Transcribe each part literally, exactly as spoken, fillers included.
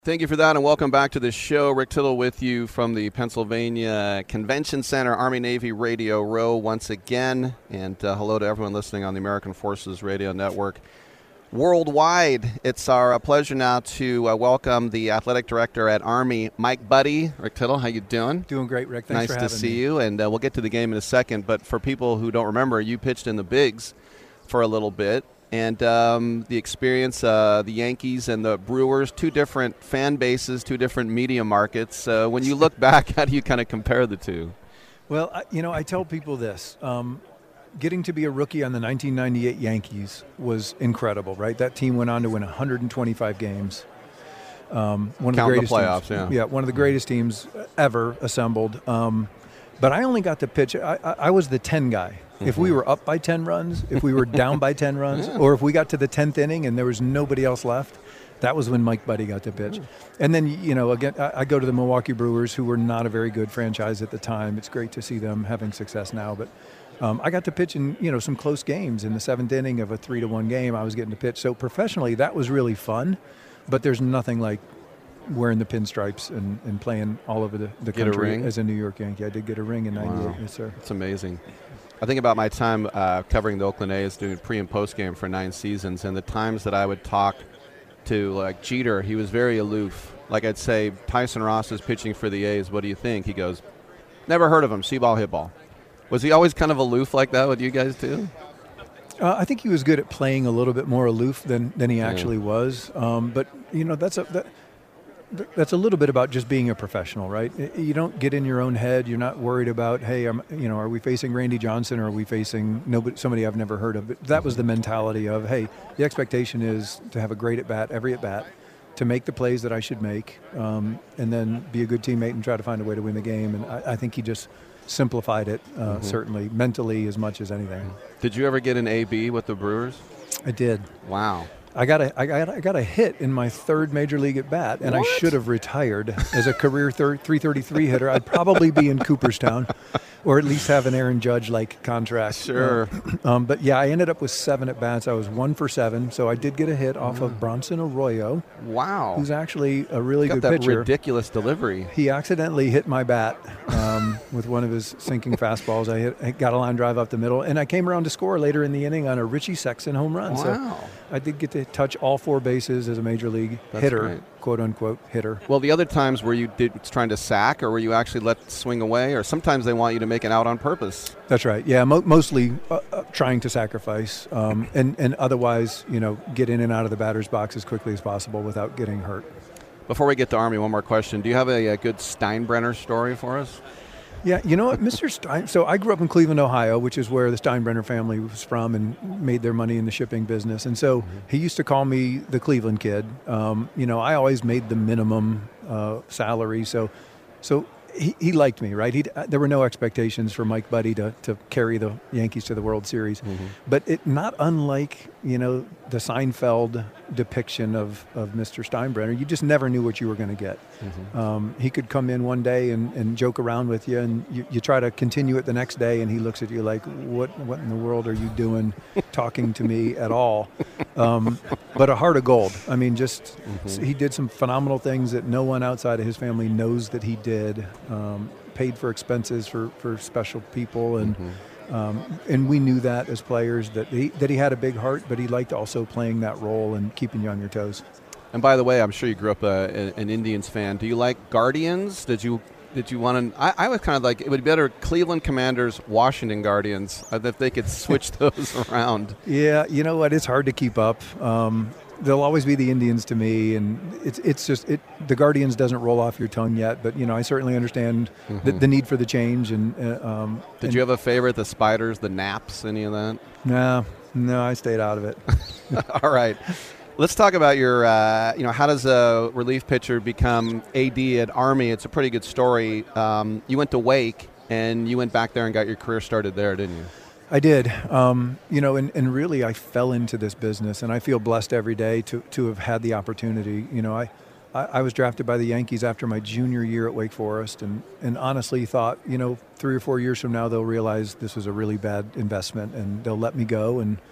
Thank you for that, and welcome back to the show. Rick Tittle with you from the Pennsylvania Convention Center, Army-Navy Radio Row once again. And uh, hello to everyone listening on the American Forces Radio Network worldwide. It's our uh, pleasure now to uh, welcome the athletic director at Army, Mike Buddie. Rick Tittle, how you doing? Doing great, Rick. Thanks nice for having to see me. you, and uh, we'll get to the game in a second. But for people who don't remember, you pitched in the Bigs for a little bit. And um, the experience, uh, the Yankees and the Brewers, two different fan bases, two different media markets. Uh, when you look back, how do you kind of compare the two? Well, I, you know, I tell people this. Um, getting to be a rookie on the nineteen ninety-eight Yankees was incredible, right? That team went on to win one hundred twenty-five games. Um, one of Count the greatest the playoffs, teams, yeah. Yeah, one of the greatest teams ever assembled. Um, but I only got to pitch. I, I, I was the ten guy. If we were up by ten runs, if we were down by ten runs, yeah. or if we got to the tenth inning and there was nobody else left, that was when Mike Buddie got to pitch. Mm. And then, you know, again, I, I go to the Milwaukee Brewers, who were not a very good franchise at the time. It's great to see them having success now. But um, I got to pitch in, you know, some close games. In the seventh inning of a three to one game, I was getting to pitch. So professionally, that was really fun. But there's nothing like wearing the pinstripes and, and playing all over the, the Get a country ring? as a New York Yankee. I did get a ring in ninety-eight, Wow. yes, sir. It's amazing. I think about my time uh, covering the Oakland A's, doing pre- and post-game for nine seasons, and the times that I would talk to, like, Jeter, he was very aloof. Like I'd say, Tyson Ross is pitching for the A's. What do you think? He goes, never heard of him, see ball, hit ball. Was he always kind of aloof like that with you guys too? Uh, I think he was good at playing a little bit more aloof than, than he Yeah. actually was. Um, but, you know, that's a... That, That's a little bit about just being a professional, right? You don't get in your own head. You're not worried about, hey, I'm, you know, are we facing Randy Johnson or are we facing nobody, somebody I've never heard of? But that was the mentality of, hey, the expectation is to have a great at bat every at bat, to make the plays that I should make, um, and then be a good teammate and try to find a way to win the game. And I, I think he just simplified it, uh, Mm-hmm. certainly mentally as much as anything. Did you ever get an A B with the Brewers? I did. Wow. I got a I got I got a hit in my third major league at bat, and What? I should have retired as a career thir- three thirty-three hitter. I'd probably be in Cooperstown, or at least have an Aaron Judge like contract. Sure. Uh, um, but yeah, I ended up with seven at bats. I was one for seven, so I did get a hit off of Bronson Arroyo, Wow. who's actually a really Got good that pitcher. ridiculous delivery. He accidentally hit my bat um, with one of his sinking fastballs. I, hit, I got a line drive up the middle, and I came around to score later in the inning on a Richie Sexson home run. So Wow. I did get to touch all four bases as a major league That's hitter, great. quote unquote hitter. Well, the other times were you did trying to sack, or were you actually let swing away, or sometimes they want you to make it out on purpose? That's right. Yeah, mo- mostly uh, uh, trying to sacrifice, um, and and otherwise, you know, get in and out of the batter's box as quickly as possible without getting hurt. Before we get to Army, one more question. Do you have a, a good Steinbrenner story for us? Yeah, you know what, Mister Stein. So I grew up in Cleveland, Ohio, which is where the Steinbrenner family was from and made their money in the shipping business. And so he used to call me the Cleveland kid. Um, you know, I always made the minimum uh, salary, so so he, he liked me, right? He there were no expectations for Mike Buddie to to carry the Yankees to the World Series, Mm-hmm. but it not unlike you know the Seinfeld depiction of of Mister Steinbrenner. You just never knew what you were going to get. Mm-hmm. Um, he could come in one day and, and joke around with you, and you, you try to continue it the next day, and he looks at you like, what what in the world are you doing talking to me at all? Um, but a heart of gold. I mean, just Mm-hmm. he did some phenomenal things that no one outside of his family knows that he did. Um, paid for expenses for, for special people, and Mm-hmm. um, and we knew that as players, that he, that he had a big heart, but he liked also playing that role and keeping you on your toes. And by the way, I'm sure you grew up uh, an Indians fan. Do you like Guardians? Did you did you want to? I, I was kind of like, it would be better Cleveland Commanders, Washington Guardians, uh, if they could switch those around. Yeah, you know what? It's hard to keep up. Um, they'll always be the Indians to me, and it's it's just it. The Guardians doesn't roll off your tongue yet, but you know I certainly understand Mm-hmm. the, the need for the change. And uh, um, Did and you have a favorite? The Spiders, the Naps, any of that? No, no, I stayed out of it. All right. Let's talk about your, uh, you know, how does a relief pitcher become A D at Army? It's a pretty good story. Um, you went to Wake, and you went back there and got your career started there, didn't you? I did. Um, you know, and, and really I fell into this business, and I feel blessed every day to, to have had the opportunity. You know, I, I, I was drafted by the Yankees after my junior year at Wake Forest, and, and honestly thought, you know, three or four years from now they'll realize this was a really bad investment, and they'll let me go and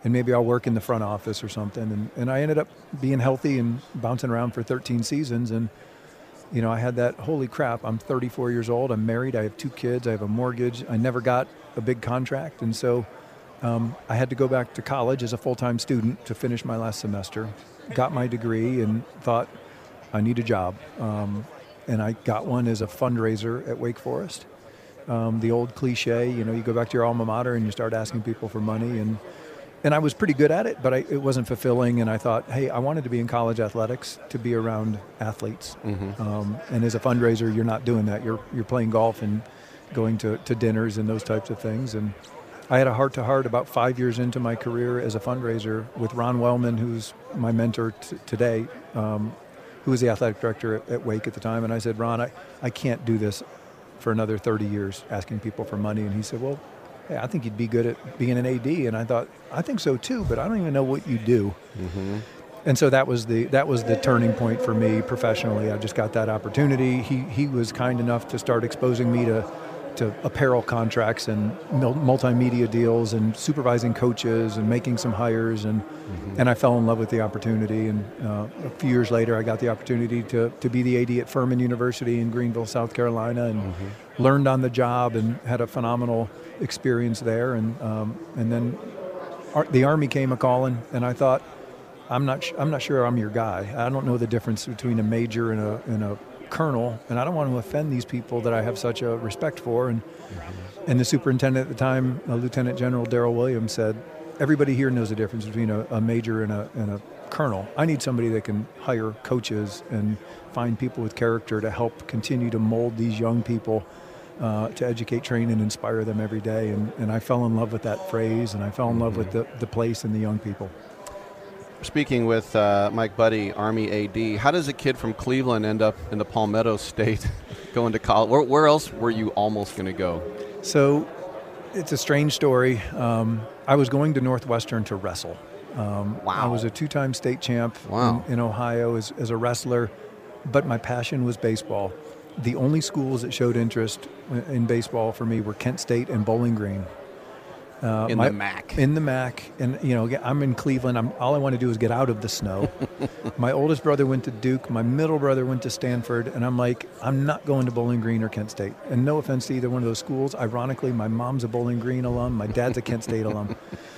and maybe I'll work in the front office or something. And, and I ended up being healthy and bouncing around for thirteen seasons. And, you know, I had that, holy crap, I'm thirty-four years old, I'm married, I have two kids, I have a mortgage, I never got a big contract. And so um, I had to go back to college as a full-time student to finish my last semester, got my degree, and thought I need a job. Um, and I got one as a fundraiser at Wake Forest. Um, the old cliche, you know, you go back to your alma mater and you start asking people for money. And And I was pretty good at it, but I, it wasn't fulfilling. And I thought, hey, I wanted to be in college athletics, to be around athletes. Mm-hmm. Um, and as a fundraiser, you're not doing that. You're you're playing golf and going to, to dinners and those types of things. And I had a heart-to-heart about five years into my career as a fundraiser with Ron Wellman, who's my mentor t- today, um, who was the athletic director at, at Wake at the time. And I said, Ron, I, I can't do this for another thirty years, asking people for money. And he said, well, hey, I think you'd be good at being an A D. And I thought, I think so too, but I don't even know what you do. Mm-hmm. And so that was the that was the turning point for me professionally. I just got that opportunity. He he was kind enough to start exposing me to to apparel contracts and multimedia deals and supervising coaches and making some hires. And mm-hmm. and I fell in love with the opportunity. And uh, a few years later, I got the opportunity to, to be the A D at Furman University in Greenville, South Carolina, and mm-hmm. learned on the job and had a phenomenal experience there. And um, and then ar- the Army came a calling, and I thought, I'm not sh- I'm not sure I'm your guy. I don't know the difference between a major and a and a colonel, and I don't want to offend these people that I have such a respect for. And mm-hmm. and the superintendent at the time, uh, Lieutenant General Darrell Williams, said, everybody here knows the difference between a, a major and a, and a colonel. I need somebody that can hire coaches and find people with character to help continue to mold these young people, uh, to educate, train, and inspire them every day. And, and I fell in love with that phrase, and I fell in mm-hmm. love with the, the place and the young people. Speaking with uh, Mike Budde, Army A D, how does a kid from Cleveland end up in the Palmetto State going to college? Where, where else were you almost going to go? So it's a strange story. Um, I was going to Northwestern to wrestle. Um, wow. I was a two-time state champ wow. in, in Ohio as, as a wrestler, but my passion was baseball. The only schools that showed interest in baseball for me were Kent State and Bowling Green. Uh, in my, the M A C. In the M A C. And, you know, I'm in Cleveland. I'm, all I want to do is get out of the snow. My oldest brother went to Duke. My middle brother went to Stanford. And I'm like, I'm not going to Bowling Green or Kent State. And no offense to either one of those schools. Ironically, my mom's a Bowling Green alum. My dad's a Kent State alum.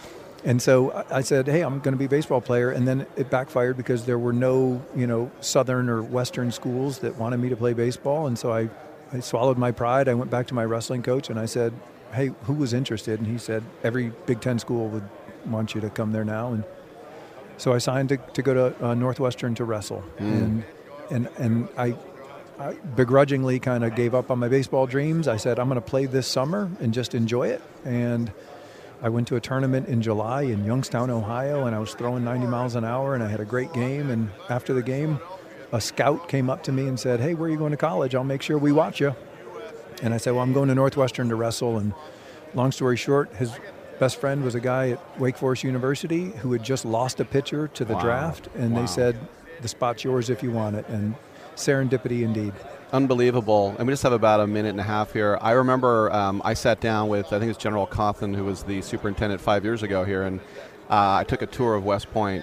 And so I said, hey, I'm going to be a baseball player. And then it backfired because there were no, you know, Southern or Western schools that wanted me to play baseball. And so I, I swallowed my pride. I went back to my wrestling coach and I said, hey, who was interested? And he said, every Big Ten school would want you to come there now. And so I signed to, to go to uh, Northwestern to wrestle. Mm. And and and I, I begrudgingly kind of gave up on my baseball dreams. I said, I'm going to play this summer and just enjoy it. And I went to a tournament in July in Youngstown, Ohio, and I was throwing ninety miles an hour, and I had a great game. And after the game, a scout came up to me and said, hey, where are you going to college? I'll make sure we watch you. And I said, well, I'm going to Northwestern to wrestle. And long story short, his best friend was a guy at Wake Forest University who had just lost a pitcher to the wow. draft. And wow. they said, the spot's yours if you want it. And serendipity indeed. Unbelievable. And we just have about a minute and a half here. I remember um, I sat down with, I think it's General Coughlin, who was the superintendent five years ago here. And uh, I took a tour of West Point.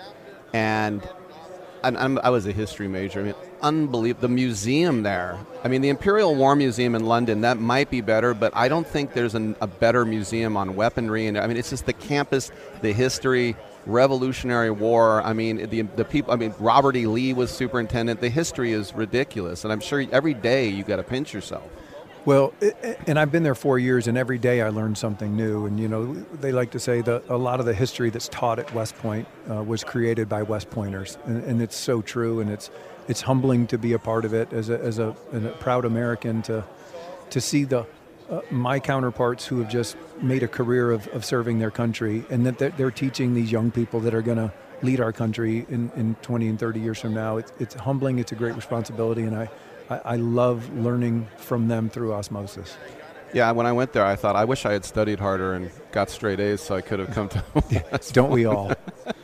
And and I'm, I was a history major. I mean, unbelievable. The museum there. I mean, the Imperial War Museum in London, that might be better, but I don't think there's an, a better museum on weaponry. And I mean, it's just the campus, the history, Revolutionary War. I mean, the the people. I mean, Robert E. Lee was superintendent. The history is ridiculous, and I'm sure every day you got to pinch yourself. Well, and I've been there four years, and every day I learned something new. And, you know, they like to say that a lot of the history that's taught at West Point uh, was created by West Pointers. And, and it's so true, and it's it's humbling to be a part of it as a, as a, a proud American to to see the uh, my counterparts who have just made a career of, of serving their country, and that they're, they're teaching these young people that are going to lead our country in, in twenty and thirty years from now. It's, it's humbling. It's a great responsibility, and I I love learning from them through osmosis. Yeah, when I went there, I thought, I wish I had studied harder and got straight A's so I could have come to West Don't we all?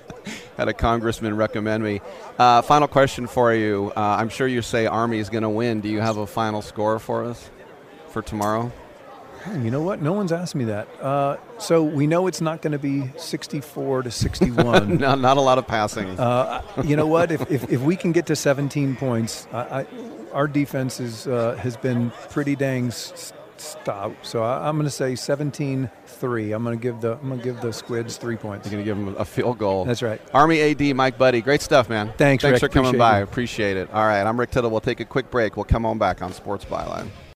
Had a congressman recommend me. Uh, final question for you. Uh, I'm sure you say Army is going to win. Do you have a final score for us for tomorrow? You know what? No one's asked me that. Uh, so we know it's not going to be sixty-four to sixty-one. no, not a lot of passing. Uh, you know what? If, if if we can get to seventeen points, I, I, our defense is uh, has been pretty dang s- stout. So I, I'm going to say seventeen three. I'm going to give the I'm going to give the Squids three points. You're going to give them a field goal. That's right. Army A D Mike Buddy, great stuff, man. Thanks, Thanks Rick. for coming Appreciate by. it. Appreciate it. All right, I'm Rick Tittle. We'll take a quick break. We'll come on back on Sports Byline.